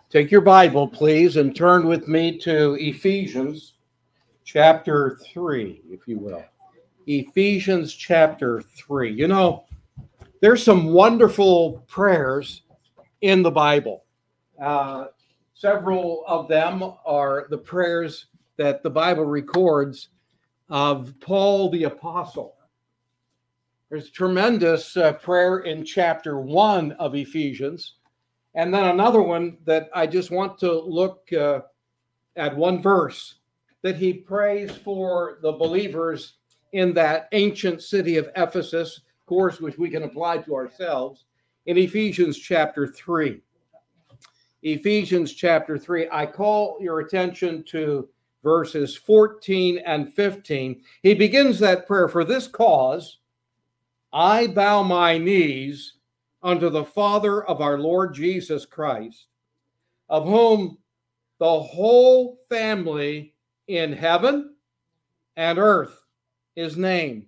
Take your Bible, please, and turn with me to Ephesians chapter 3, if you will. Ephesians chapter 3. You know, there's some wonderful prayers in the Bible. Several of them are the prayers that the Bible records of Paul the Apostle. There's a tremendous prayer in chapter 1 of Ephesians. And then another one that I just want to look at one verse that he prays for the believers in that ancient city of Ephesus, of course, which we can apply to ourselves, in Ephesians chapter 3. Ephesians chapter 3, I call your attention to verses 14 and 15. He begins that prayer, "For this cause I bow my knees unto the Father of our Lord Jesus Christ, of whom the whole family in heaven and earth is named."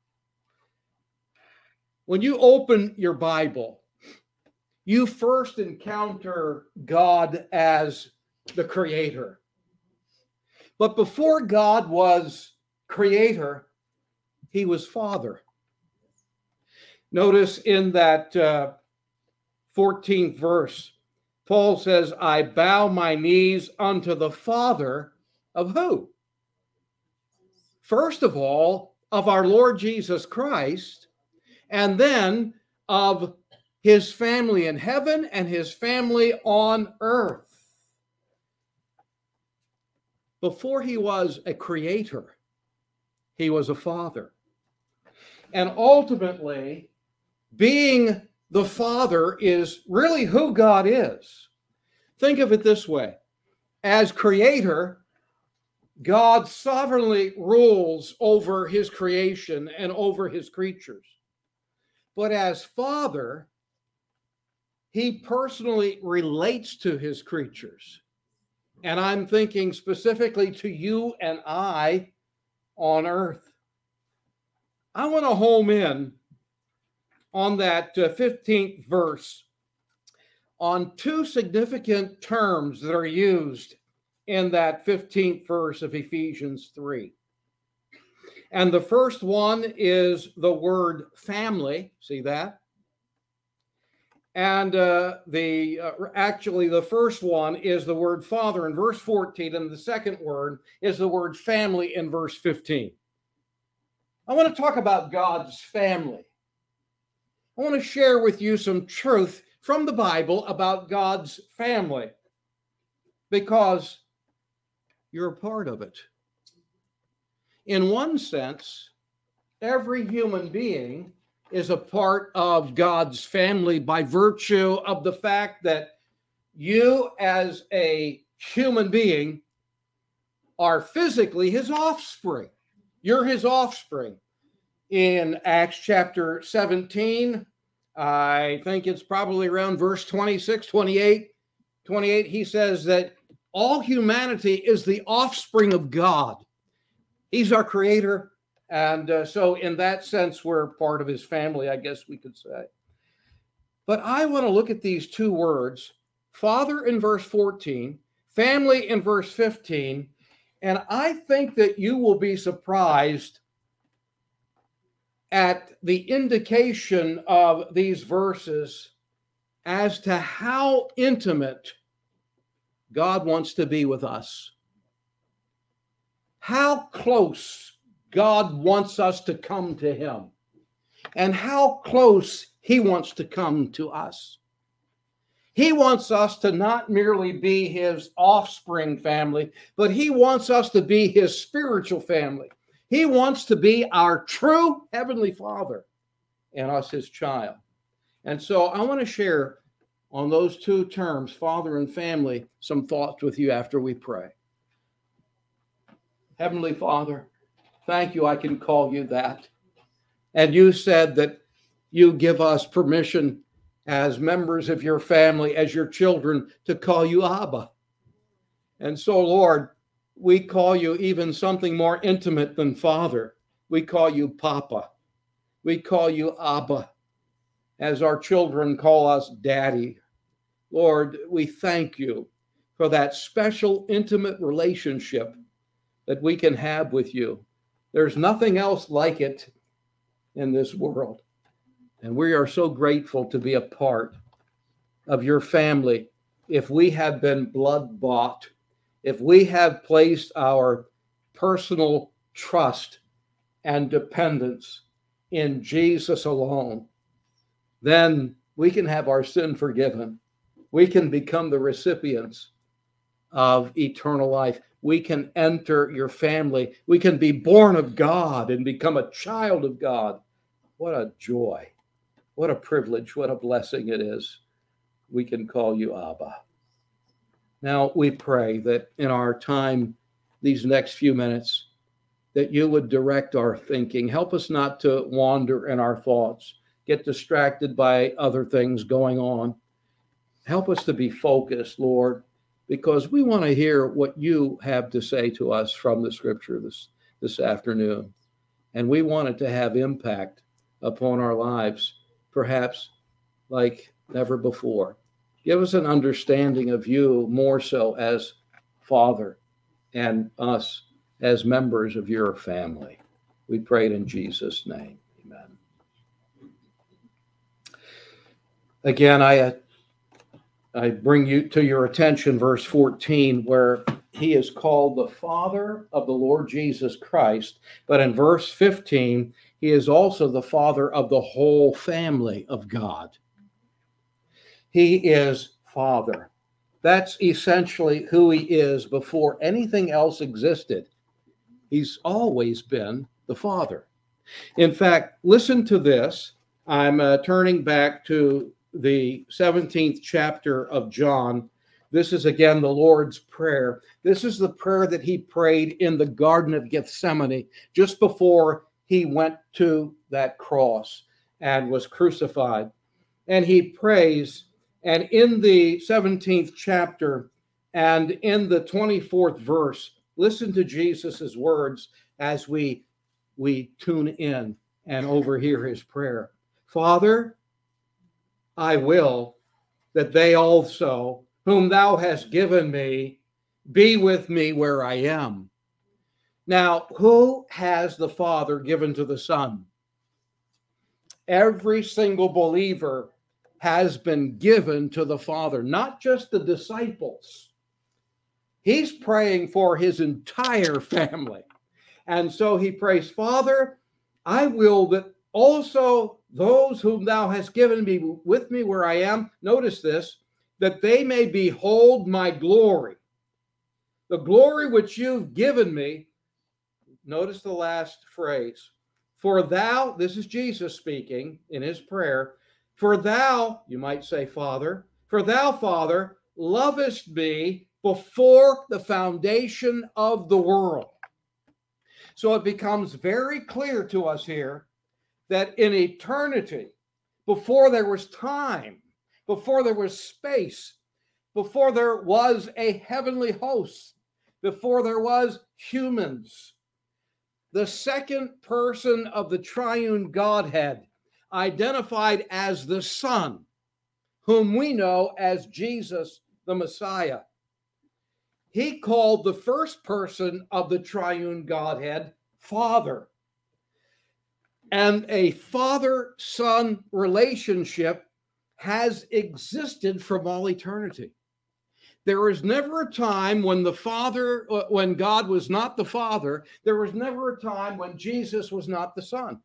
When you open your Bible, you first encounter God as the Creator. But before God was Creator, He was Father. Notice in that 14th verse, Paul says, "I bow my knees unto the Father" of who? First of all, of our Lord Jesus Christ, and then of his family in heaven and his family on earth. Before he was a creator, he was a father. And ultimately, being the Father is really who God is. Think of it this way. As creator, God sovereignly rules over his creation and over his creatures. But as Father, he personally relates to his creatures. And I'm thinking specifically to you and I on earth. I want to home in on that 15th verse on two significant terms that are used in that 15th verse of Ephesians 3. And the first one is the word family. See that? And actually the first one is the word father in verse 14, and the second word is the word family in verse 15. I want to talk about God's family. I want to share with you some truth from the Bible about God's family, because you're a part of it. In one sense, every human being is a part of God's family by virtue of the fact that you as a human being are physically his offspring. You're his offspring. In Acts chapter 17, I think it's probably around verse 26, 28, he says that all humanity is the offspring of God. He's our creator. And so in that sense, we're part of his family, I guess we could say. But I want to look at these two words, father in verse 14, family in verse 15, and I think that you will be surprised at the indication of these verses as to how intimate God wants to be with us. How close God wants us to come to him, and how close he wants to come to us. He wants us to not merely be his offspring family, but he wants us to be his spiritual family. He wants to be our true heavenly Father and us his child. And so I want to share on those two terms, father and family, some thoughts with you after we pray. Heavenly Father, thank you I can call you that. And you said that you give us permission as members of your family, as your children, to call you Abba. And so, Lord, we call you even something more intimate than Father. We call you Papa. We call you Abba, as our children call us Daddy. Lord, we thank you for that special, intimate relationship that we can have with you. There's nothing else like it in this world. And we are so grateful to be a part of your family. If we have been blood bought, if we have placed our personal trust and dependence in Jesus alone, then we can have our sin forgiven. We can become the recipients of eternal life. We can enter your family. We can be born of God and become a child of God. What a joy. What a privilege. What a blessing it is. We can call you Abba. Now we pray that in our time, these next few minutes, that you would direct our thinking. Help us not to wander in our thoughts, get distracted by other things going on. Help us to be focused, Lord, because we want to hear what you have to say to us from the scripture this afternoon. And we want it to have impact upon our lives, perhaps like never before. Give us an understanding of you more so as Father and us as members of your family. We pray it in Jesus' name. Amen. Again, I bring you to your attention verse 14, where he is called the Father of the Lord Jesus Christ. But in verse 15, he is also the Father of the whole family of God. He is Father. That's essentially who he is before anything else existed. He's always been the Father. In fact, listen to this. I'm turning back to the 17th chapter of John. This is again the Lord's Prayer. This is the prayer that he prayed in the Garden of Gethsemane just before he went to that cross and was crucified. And he prays, and in the 17th chapter and in the 24th verse, listen to Jesus's words as we tune in and overhear his prayer. Father, I will that they also, whom thou hast given me, be with me where I am. Now, who has the Father given to the Son? Every single believer has been given to the Father, not just the disciples. He's praying for his entire family. And so he prays, Father, I will that also those whom thou hast given me with me where I am, notice this, that they may behold my glory. The glory which you've given me. Notice the last phrase. For thou, this is Jesus speaking in his prayer, for thou, you might say, Father, for thou, Father, lovest me before the foundation of the world. So it becomes very clear to us here that in eternity, before there was time, before there was space, before there was a heavenly host, before there was humans, the second person of the triune Godhead, identified as the Son, whom we know as Jesus the Messiah, he called the first person of the triune Godhead Father. And a father-son relationship has existed from all eternity. There was never a time when when God was not the Father. There was never a time when Jesus was not the Son.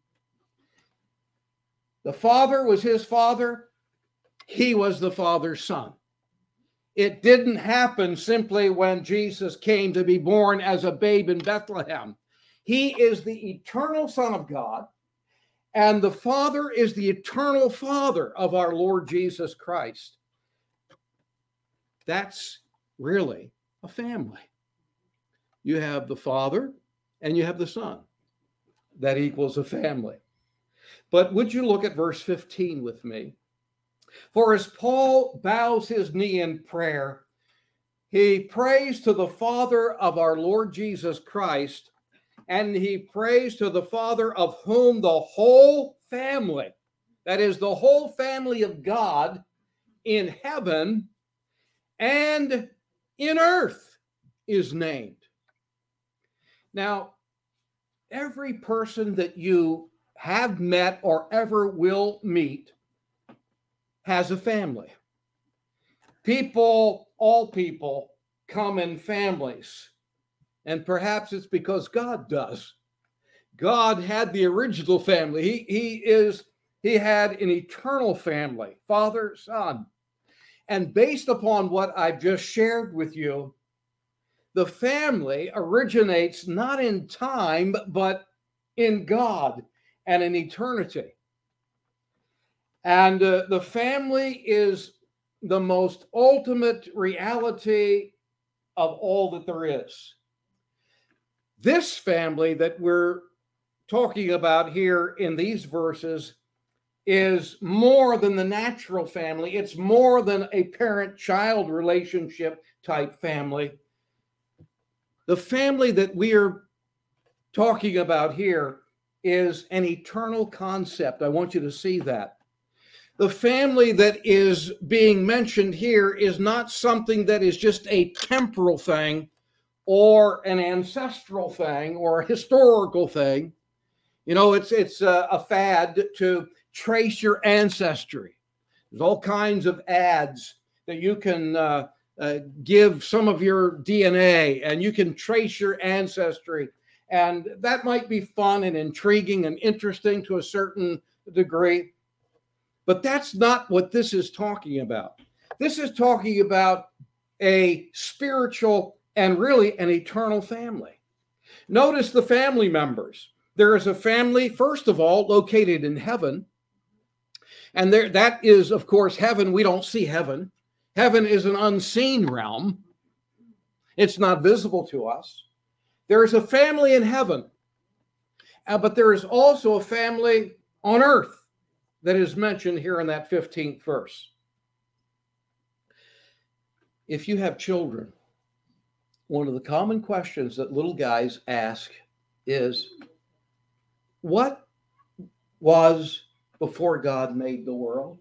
The Father was his Father. He was the Father's Son. It didn't happen simply when Jesus came to be born as a babe in Bethlehem. He is the eternal Son of God, and the Father is the eternal Father of our Lord Jesus Christ. That's really a family. You have the Father and you have the Son. That equals a family. But would you look at verse 15 with me? For as Paul bows his knee in prayer, he prays to the Father of our Lord Jesus Christ, and he prays to the Father of whom the whole family, that is the whole family of God, in heaven and in earth is named. Now, every person that you have met or ever will meet has a family. People, all people, come in families. And perhaps it's because God does. God had the original family. He had an eternal family, Father, Son. And based upon what I've just shared with you, the family originates not in time, but in God and in eternity. And the family is the most ultimate reality of all that there is. This family that we're talking about here in these verses is more than the natural family. It's more than a parent-child relationship type family. The family that we are talking about here is an eternal concept. I want you to see that. The family that is being mentioned here is not something that is just a temporal thing or an ancestral thing or a historical thing. You know, it's a fad to trace your ancestry. There's all kinds of ads that you can give some of your DNA and you can trace your ancestry. And that might be fun and intriguing and interesting to a certain degree. But that's not what this is talking about. This is talking about a spiritual and really an eternal family. Notice the family members. There is a family, first of all, located in heaven. And there, that is, of course, heaven. We don't see heaven. Heaven is an unseen realm. It's not visible to us. There is a family in heaven, but there is also a family on earth that is mentioned here in that 15th verse. If you have children, one of the common questions that little guys ask is, what was before God made the world?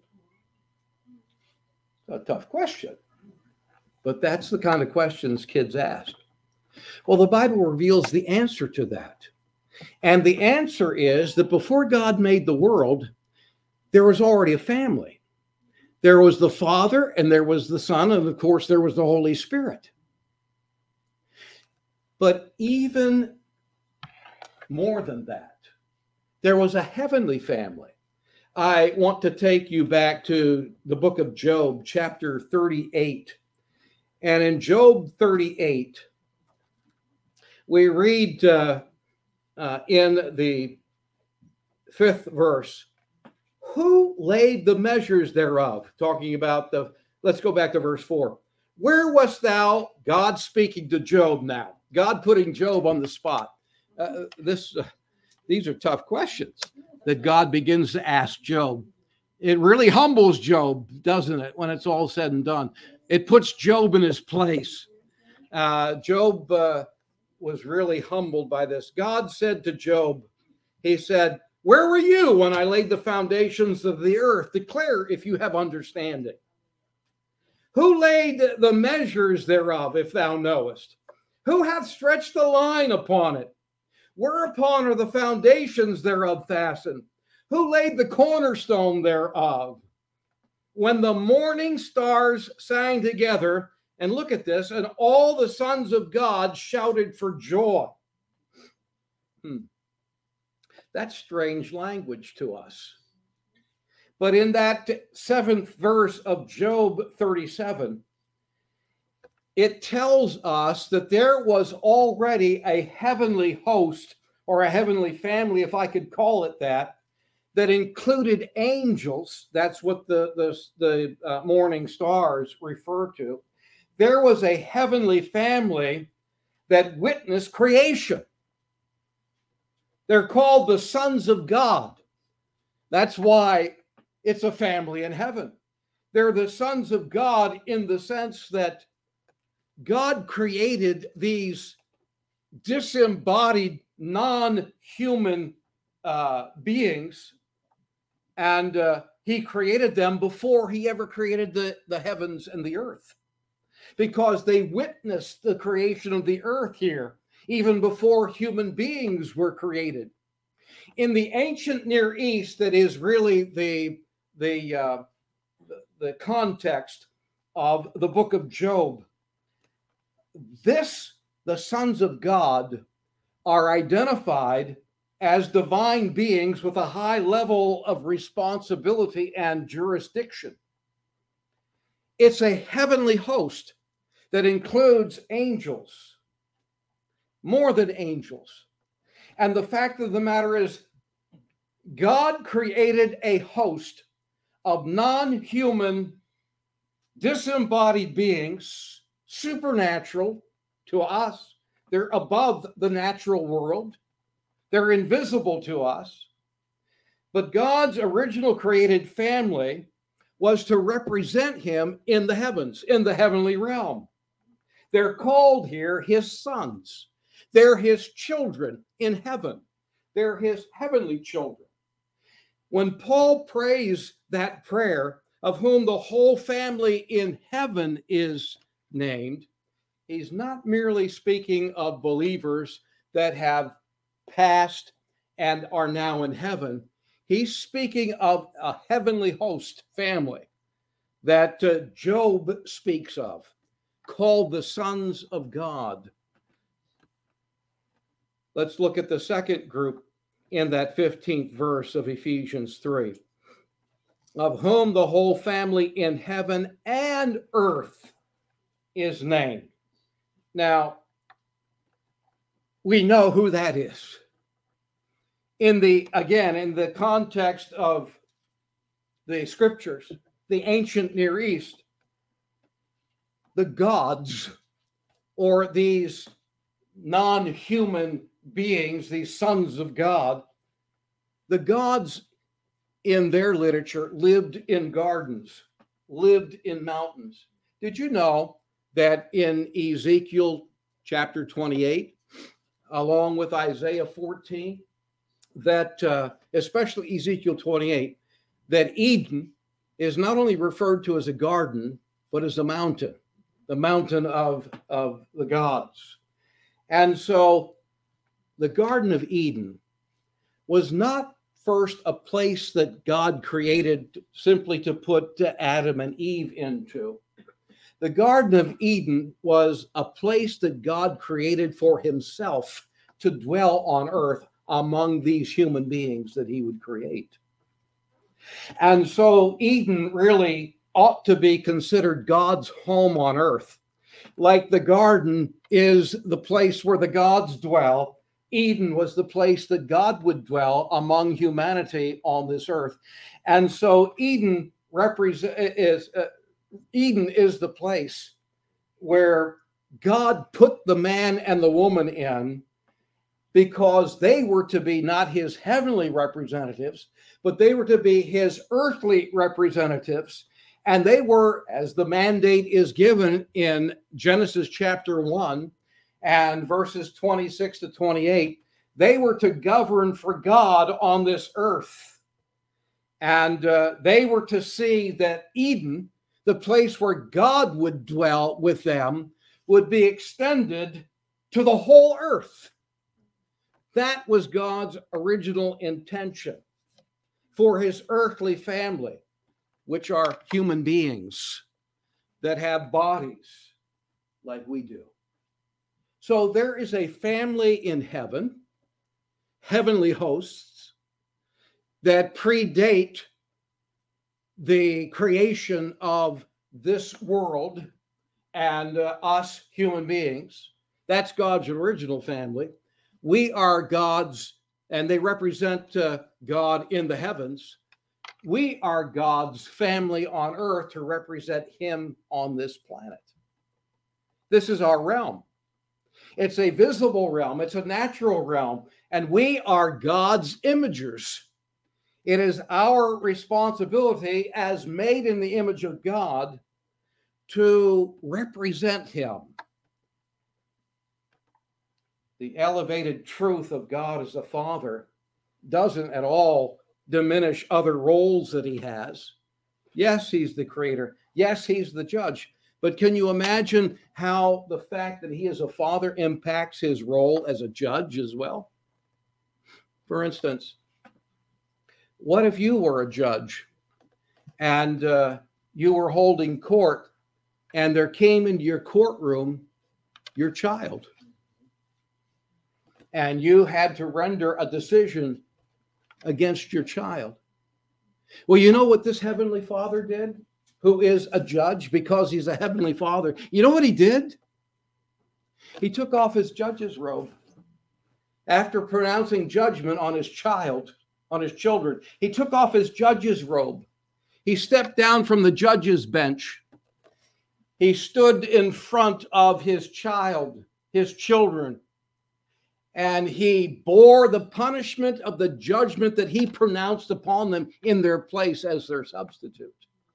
A tough question, but that's the kind of questions kids ask. Well, the Bible reveals the answer to that. And the answer is that before God made the world, there was already a family. There was the Father, and there was the Son, and of course, there was the Holy Spirit. But even more than that, there was a heavenly family. I want to take you back to the book of Job, chapter 38. And in Job 38, we read in the 5th verse, who laid the measures thereof? Talking about let's go back to verse 4. Where wast thou? God speaking to Job now. God putting Job on the spot. These are tough questions that God begins to ask Job. It really humbles Job, doesn't it, when it's all said and done? It puts Job in his place. Job was really humbled by this. God said to Job, he said, where were you when I laid the foundations of the earth? Declare if you have understanding. Who laid the measures thereof, if thou knowest? Who hath stretched the line upon it? Whereupon are the foundations thereof fastened? Who laid the cornerstone thereof? When the morning stars sang together, and look at this, and all the sons of God shouted for joy. That's strange language to us. But in that 7th verse of Job 37, it tells us that there was already a heavenly host or a heavenly family, if I could call it that included angels. That's what the morning stars refer to. There was a heavenly family that witnessed creation. They're called the sons of God. That's why it's a family in heaven. They're the sons of God in the sense that God created these disembodied, non-human beings, and He created them before he ever created the heavens and the earth, because they witnessed the creation of the earth here, even before human beings were created. In the ancient Near East, that is really the context of the book of Job, the sons of God are identified as divine beings with a high level of responsibility and jurisdiction. It's a heavenly host that includes angels, more than angels. And the fact of the matter is, God created a host of non-human, disembodied beings, supernatural to us. They're above the natural world. They're invisible to us. But God's original created family was to represent him in the heavens, in the heavenly realm. They're called here his sons. They're his children in heaven. They're his heavenly children. When Paul prays that prayer, of whom the whole family in heaven is named, he's not merely speaking of believers that have passed and are now in heaven. He's speaking of a heavenly host family that Job speaks of, called the sons of God. Let's look at the second group in that 15th verse of Ephesians 3. Of whom the whole family in heaven and earth is named. Now, we know who that is. In the context of the scriptures, the ancient Near East, the gods, or these non-human beings, these sons of God, the gods in their literature lived in gardens, lived in mountains. Did you know that in Ezekiel chapter 28, along with Isaiah 14, that especially Ezekiel 28, that Eden is not only referred to as a garden, but as a mountain, the mountain of the gods. And so the Garden of Eden was not first a place that God created simply to put Adam and Eve into. The Garden of Eden was a place that God created for himself to dwell on earth among these human beings that he would create. And so Eden really ought to be considered God's home on earth. Like the garden is the place where the gods dwell, Eden was the place that God would dwell among humanity on this earth. And so Eden is the place where God put the man and the woman in, because they were to be not his heavenly representatives, but they were to be his earthly representatives. And they were, as the mandate is given in Genesis chapter 1 and verses 26 to 28, they were to govern for God on this earth. And they were to see that Eden, the place where God would dwell with them, would be extended to the whole earth. That was God's original intention for his earthly family, which are human beings that have bodies like we do. So there is a family in heaven, heavenly hosts, that predate the creation of this world and us human beings. That's God's original family. We are God's, and they represent God in the heavens. We are God's family on earth to represent him on this planet. This is our realm. It's a visible realm. It's a natural realm. And we are God's imagers. It is our responsibility as made in the image of God to represent him. The elevated truth of God as a father doesn't at all diminish other roles that he has. Yes, he's the creator. Yes, he's the judge. But can you imagine how the fact that he is a father impacts his role as a judge as well? For instance, what if you were a judge and you were holding court and there came into your courtroom your child and you had to render a decision against your child? Well, you know what this Heavenly Father did, who is a judge because he's a Heavenly Father? You know what he did? He took off his judge's robe after pronouncing judgment on his child, on his children. He took off his judge's robe. He stepped down from the judge's bench. He stood in front of his child, his children, and he bore the punishment of the judgment that he pronounced upon them in their place as their substitute.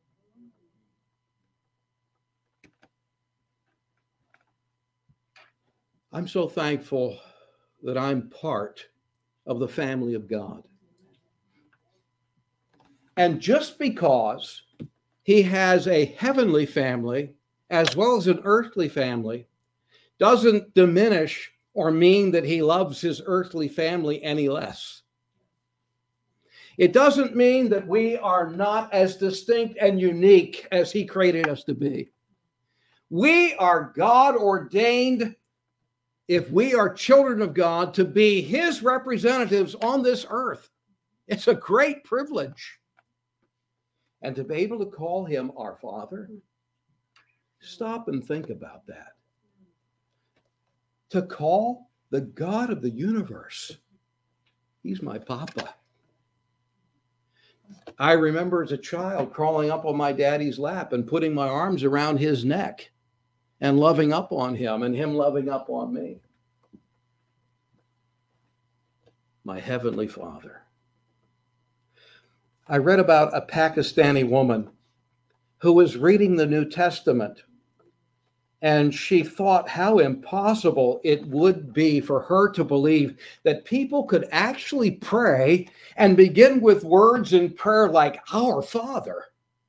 I'm so thankful that I'm part of the family of God. And just because he has a heavenly family as well as an earthly family doesn't diminish or mean that he loves his earthly family any less. It doesn't mean that we are not as distinct and unique as he created us to be. We are God ordained, if we are children of God, to be his representatives on this earth. It's a great privilege. And to be able to call him our Father, stop and think about that. To call the God of the universe, he's my Papa. I remember as a child crawling up on my daddy's lap and putting my arms around his neck and loving up on him and him loving up on me. My Heavenly Father. I read about a Pakistani woman who was reading the New Testament, and she thought how impossible it would be for her to believe that people could actually pray and begin with words in prayer like, "Our Father."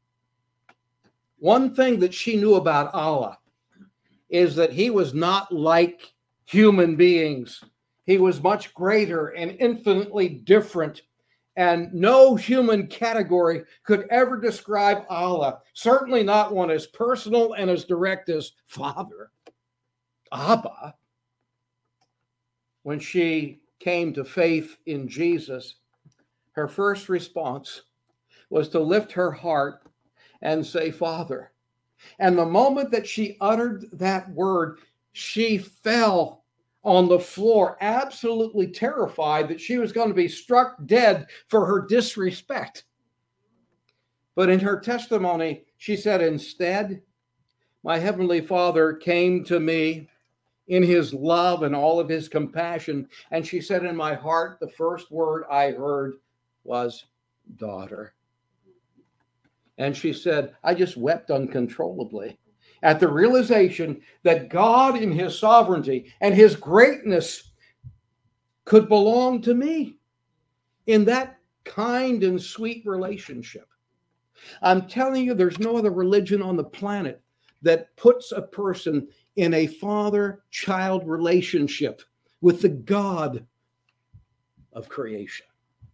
One thing that she knew about Allah is that he was not like human beings. He was much greater and infinitely different. And no human category could ever describe Allah, certainly not one as personal and as direct as Father, Abba. When she came to faith in Jesus, her first response was to lift her heart and say, "Father." And the moment that she uttered that word, she fell on the floor, absolutely terrified that she was going to be struck dead for her disrespect. But in her testimony, she said, "Instead, my Heavenly Father came to me in his love and all of his compassion." And she said, "In my heart, the first word I heard was daughter." And she said, "I just wept uncontrollably at the realization that God in his sovereignty and his greatness could belong to me in that kind and sweet relationship." I'm telling you, there's no other religion on the planet that puts a person in a father-child relationship with the God of creation.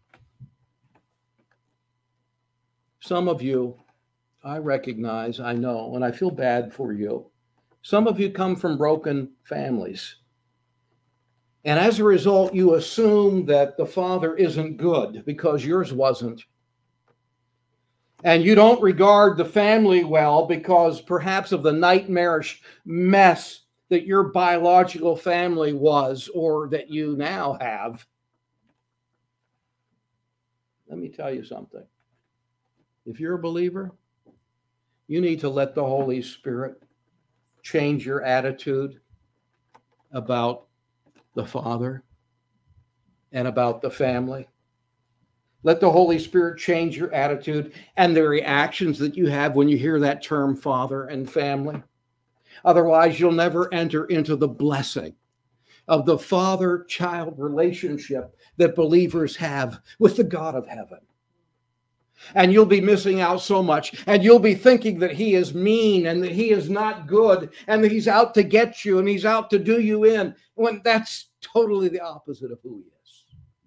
Some of you, I recognize, I know, and I feel bad for you. Some of you come from broken families. And as a result, you assume that the father isn't good because yours wasn't. And you don't regard the family well because perhaps of the nightmarish mess that your biological family was or that you now have. Let me tell you something. If you're a believer, you need to let the Holy Spirit change your attitude about the Father and about the family. Let the Holy Spirit change your attitude and the reactions that you have when you hear that term father and family. Otherwise, you'll never enter into the blessing of the father-child relationship that believers have with the God of heaven. And you'll be missing out so much. And you'll be thinking that he is mean and that he is not good and that he's out to get you and he's out to do you in, when that's totally the opposite of who he is.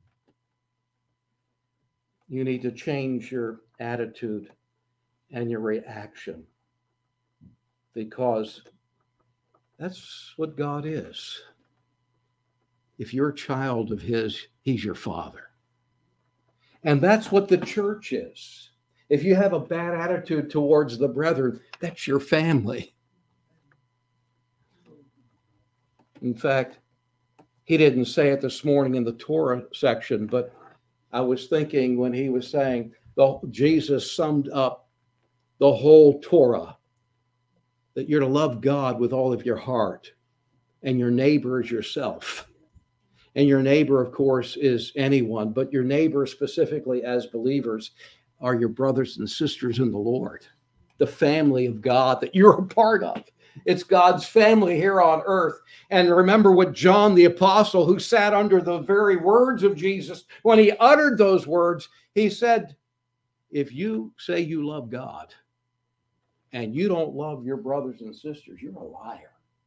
You need to change your attitude and your reaction, because that's what God is. If you're a child of his, he's your father. And that's what the church is. If you have a bad attitude towards the brethren, that's your family. In fact, he didn't say it this morning in the Torah section, but I was thinking when he was saying, Jesus summed up the whole Torah, that you're to love God with all of your heart, and your neighbor is yourself. And your neighbor, of course, is anyone, but your neighbor specifically as believers are your brothers and sisters in the Lord, the family of God that you're a part of. It's God's family here on earth. And remember what John the Apostle, who sat under the very words of Jesus, when he uttered those words, he said, if you say you love God and you don't love your brothers and sisters, you're a liar.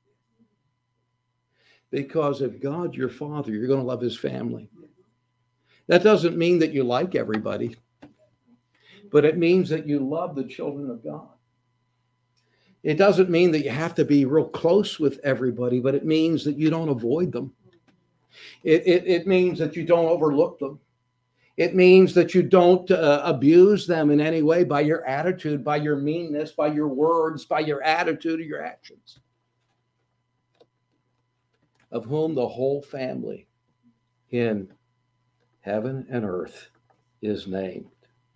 Because if God's your father, you're going to love his family. That doesn't mean that you like everybody, but it means that you love the children of God. It doesn't mean that you have to be real close with everybody, but it means that you don't avoid them. It means that you don't overlook them. It means that you don't abuse them in any way by your attitude, by your meanness, by your words, by your attitude or your actions. Of whom the whole family in heaven and earth is named.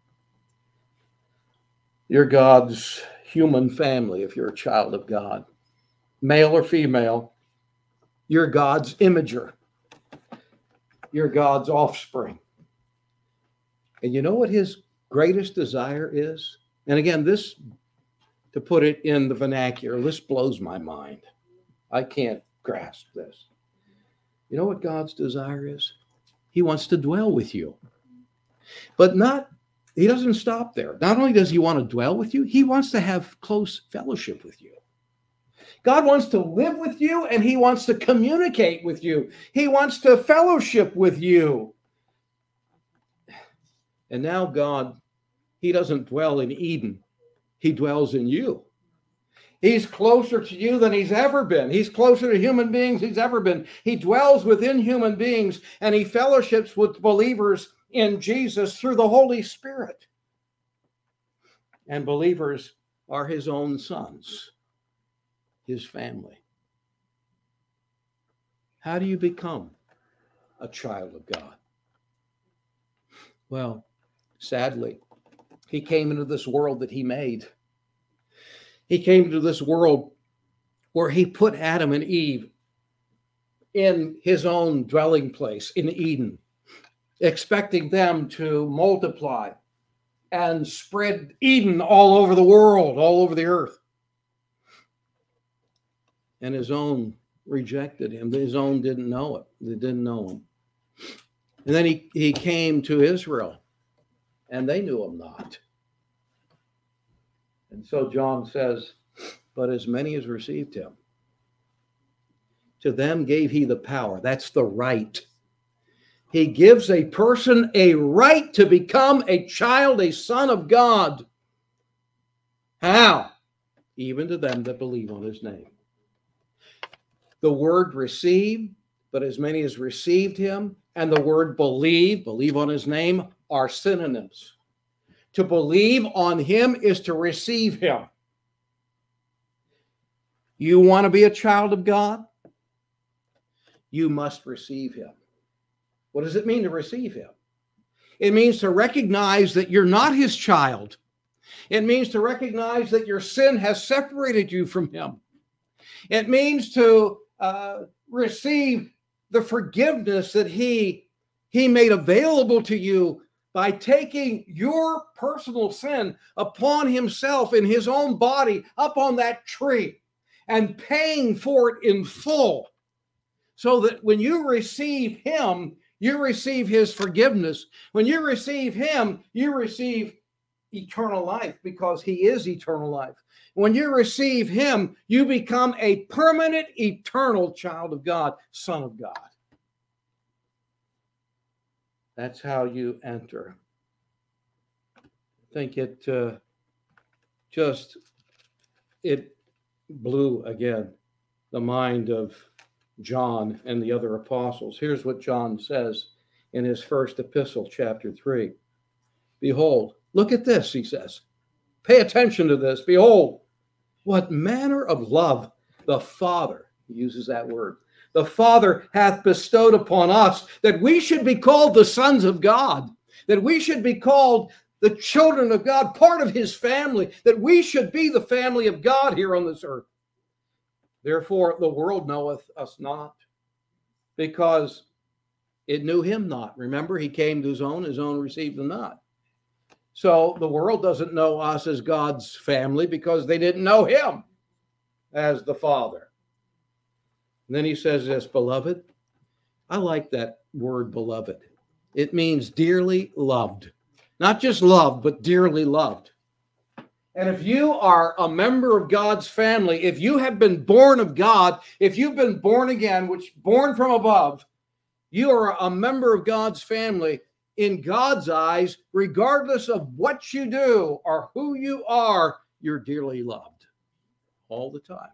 You're God's human family if you're a child of God, male or female. You're God's imager. You're God's offspring. And you know what his greatest desire is? And again, this, to put it in the vernacular, this blows my mind. I can't grasp this. You know what God's desire is? He wants to dwell with you. But he doesn't stop there. Not only does he want to dwell with you, he wants to have close fellowship with you. God wants to live with you, and he wants to communicate with you. He wants to fellowship with you. And now God, he doesn't dwell in Eden. He dwells in you. He's closer to you than he's ever been. He's closer to human beings than he's ever been. He dwells within human beings, and he fellowships with believers in Jesus through the Holy Spirit. And believers are his own sons, his family. How do you become a child of God? Well, sadly, he came into this world that he made. He came into this world where he put Adam and Eve in his own dwelling place in Eden, expecting them to multiply and spread Eden all over the world, all over the earth. And his own rejected him. His own didn't know it. They didn't know him. And then he came to Israel, and they knew him not. And so John says, but as many as received him, to them gave he the power. That's the right. He gives a person a right to become a child, a son of God. How? Even to them that believe on his name. The word receive, but as many as received him, and the word believe on his name, are synonyms. To believe on him is to receive him. You want to be a child of God? You must receive him. What does it mean to receive him? It means to recognize that you're not his child. It means to recognize that your sin has separated you from him. It means to receive the forgiveness that he made available to you by taking your personal sin upon himself in his own body up on that tree and paying for it in full, so that when you receive him, you receive his forgiveness. When you receive him, you receive eternal life because he is eternal life. When you receive him, you become a permanent, eternal child of God, son of God. That's how you enter. I think it blew again the mind of John and the other apostles. Here's what John says in his first epistle, chapter 3. Behold, look at this, he says. Pay attention to this. Behold, what manner of love the Father, he uses that word, the Father hath bestowed upon us, that we should be called the sons of God, that we should be called the children of God, part of his family, that we should be the family of God here on this earth. Therefore, the world knoweth us not, because it knew him not. Remember, he came to his own received him not. So the world doesn't know us as God's family because they didn't know him as the Father. And then he says this, beloved. I like that word, beloved. It means dearly loved. Not just loved, but dearly loved. And if you are a member of God's family, if you have been born of God, if you've been born again, which born from above, you are a member of God's family. In God's eyes, regardless of what you do or who you are, you're dearly loved all the time.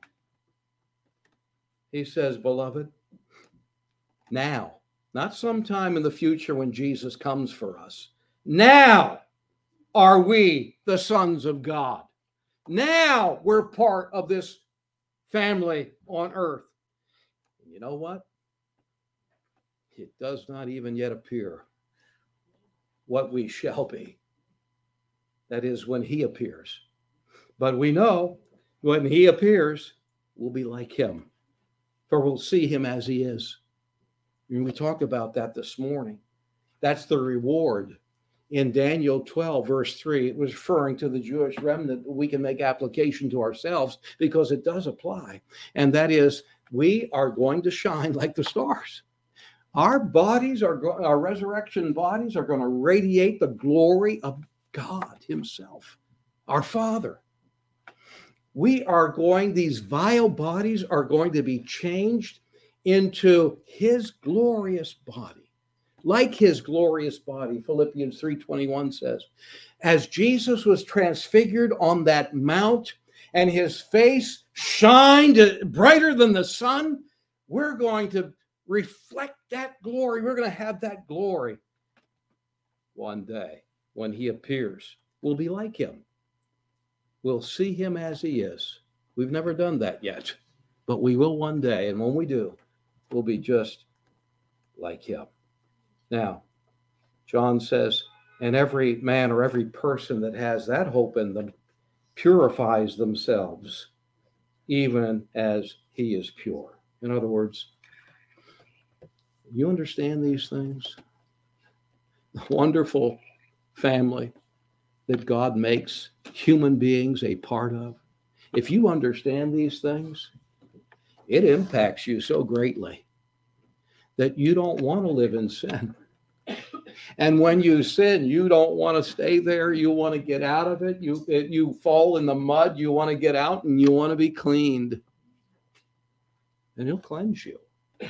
He says, beloved, now, not sometime in the future when Jesus comes for us. Now are we the sons of God. Now we're part of this family on earth. And you know what? It does not even yet appear what we shall be. That is, when he appears. But we know when he appears, we'll be like him, for we'll see him as he is. And we talked about that this morning. That's the reward. In Daniel 12, verse 3, it was referring to the Jewish remnant. We can make application to ourselves because it does apply. And that is, we are going to shine like the stars. Our bodies, our resurrection bodies, are going to radiate the glory of God himself, our Father. These vile bodies are going to be changed into his glorious body, like his glorious body. Philippians 3:21 says, as Jesus was transfigured on that mount and his face shined brighter than the sun, we're going to reflect that glory. We're going to have that glory one day when he appears. We'll be like him. We'll see him as he is. We've never done that yet, but we will one day. And when we do, we'll be just like him. Now, John says, and every man or every person that has that hope in them purifies themselves, even as he is pure. In other words, you understand these things? The wonderful family that God makes human beings a part of. If you understand these things, it impacts you so greatly that you don't want to live in sin. And when you sin, you don't want to stay there. You want to get out of it. You fall in the mud. You want to get out and you want to be cleaned. And he'll cleanse you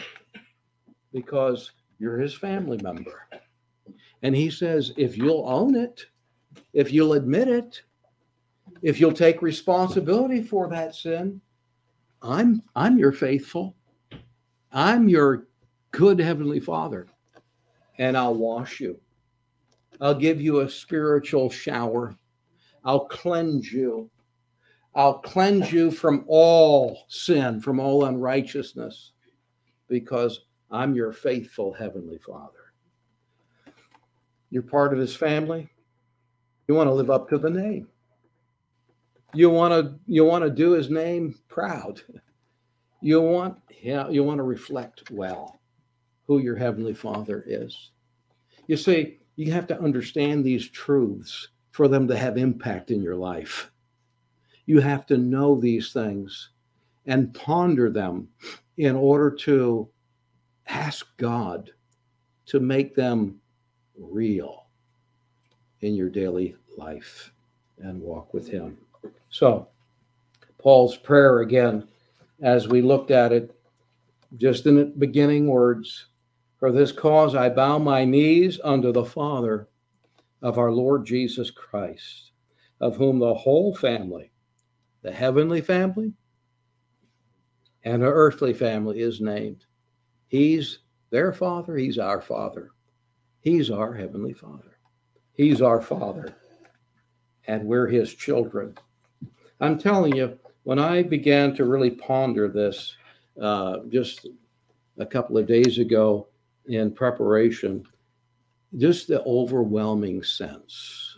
because you're his family member. And he says, if you'll own it, if you'll admit it, if you'll take responsibility for that sin, I'm your faithful. I'm your good heavenly Father, and I'll wash you. I'll give you a spiritual shower. I'll cleanse you. I'll cleanse you from all sin, from all unrighteousness, because I'm your faithful heavenly Father. You're part of his family. You want to live up to the name. You want to do his name proud. You want to reflect well who your heavenly Father is. You see, you have to understand these truths for them to have impact in your life. You have to know these things and ponder them in order to ask God to make them real in your daily life. and walk with him. So, Paul's prayer again, as we looked at it just in the beginning words, for this cause I bow my knees unto the Father of our Lord Jesus Christ, of whom the whole family, the heavenly family and the earthly family, is named. He's their Father, he's our Father. He's our Heavenly Father. He's our Father, and we're his children. I'm telling you, when I began to really ponder this just a couple of days ago in preparation, just the overwhelming sense,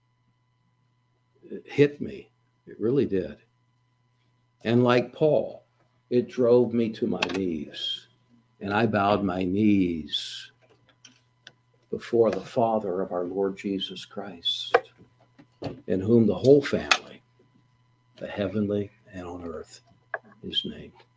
it hit me. It really did. And like Paul, it drove me to my knees. And I bowed my knees before the Father of our Lord Jesus Christ, in whom the whole family, the heavenly and on earth, is named.